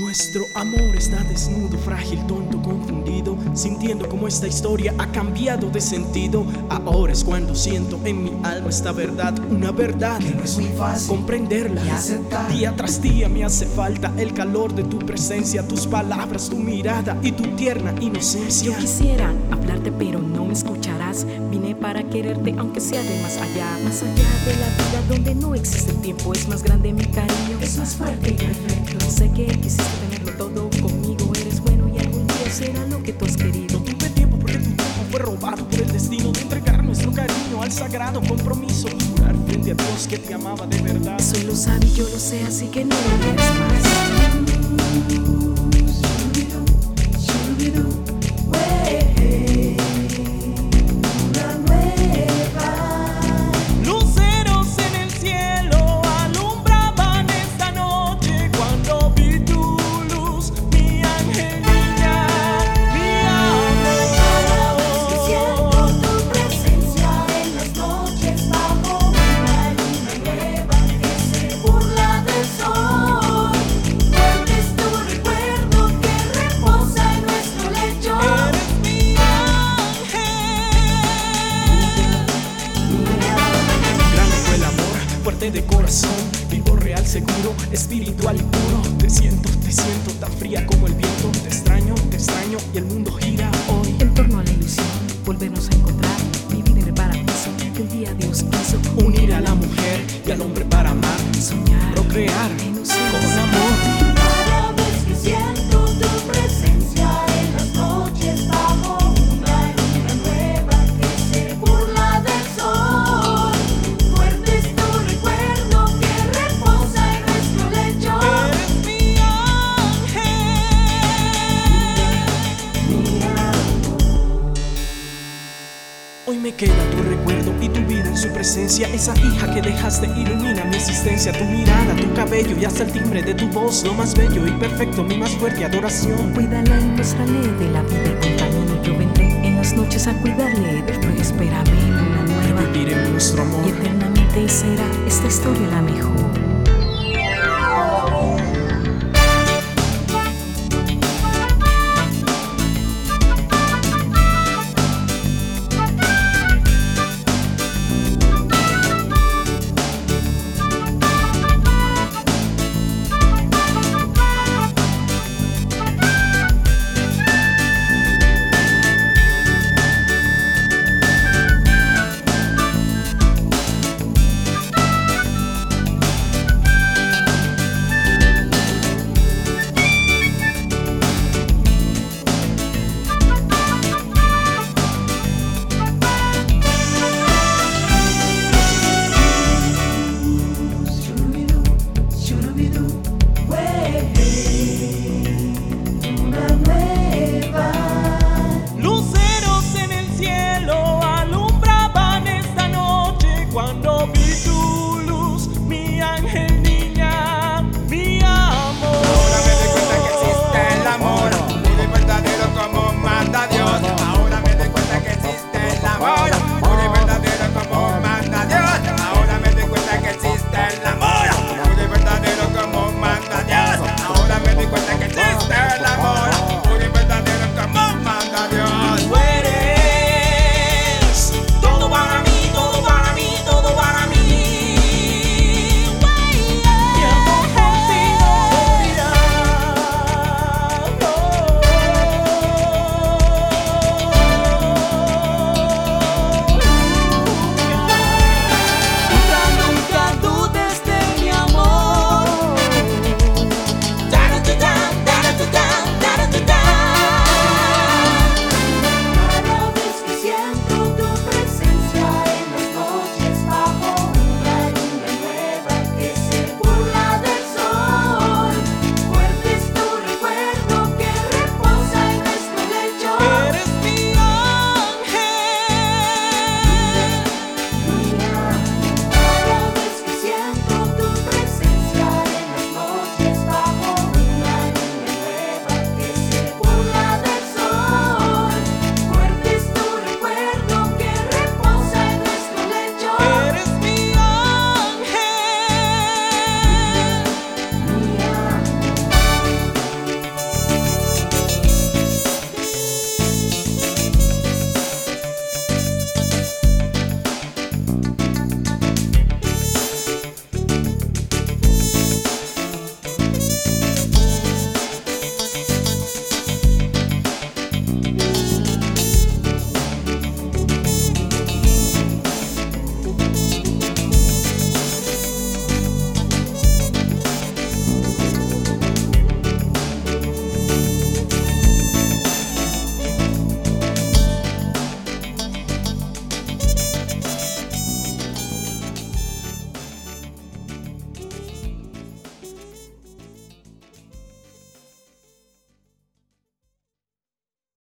Nuestro amor está desnudo, frágil, tonto, confundido, sintiendo como esta historia ha cambiado de sentido. Ahora es cuando siento en mi alma esta verdad, una verdad que no es muy fácil comprenderla y aceptar. Día tras día me hace falta el calor de tu presencia, tus palabras, tu mirada y tu tierna inocencia. Yo quisiera hablarte pero no me escucharás. Vine para quererte aunque sea de más allá de la vida donde no existe el tiempo. Es más grande mi cariño, Es más fuerte y perfecto. sé que quisiste tenerlo todo conmigo. Eres bueno y algún día será lo que tú has querido. No tuve tiempo porque tu tiempo fue robado por el destino de entregar nuestro cariño al sagrado compromiso y jurar frente a Dios que te amaba de verdad. Eso lo sabe y yo lo sé, así que no lo olvides más. De corazón, vivo real, seguro, espiritual y puro. Te siento tan fría como el viento. Te extraño y el mundo gira hoy en torno a la ilusión, volvernos a encontrar, vivir en el paraíso que un día Dios quiso. Unir a la mujer y al hombre para amar, soñar, procrear con amor. Cada vez que siento tu presencia en las noches bajo una luna nueva que se burla del sol. Fuerte es tu recuerdo que reposa en nuestro lecho. Eres mi ángel. Hoy me queda tu recuerdo y tu vida en su presencia. Esa hija que dejaste ilumina mi existencia. Tu mirada, tu cabello y hasta el timbre de tu voz. Lo más bello y perfecto, mi más fuerte adoración. Cuídala y muéstrale de la vida y con camino. Yo vendré en las noches a cuidarle. Después espérame en una nueva. Viviremos nuestro amor Y eternamente será esta historia la mejor.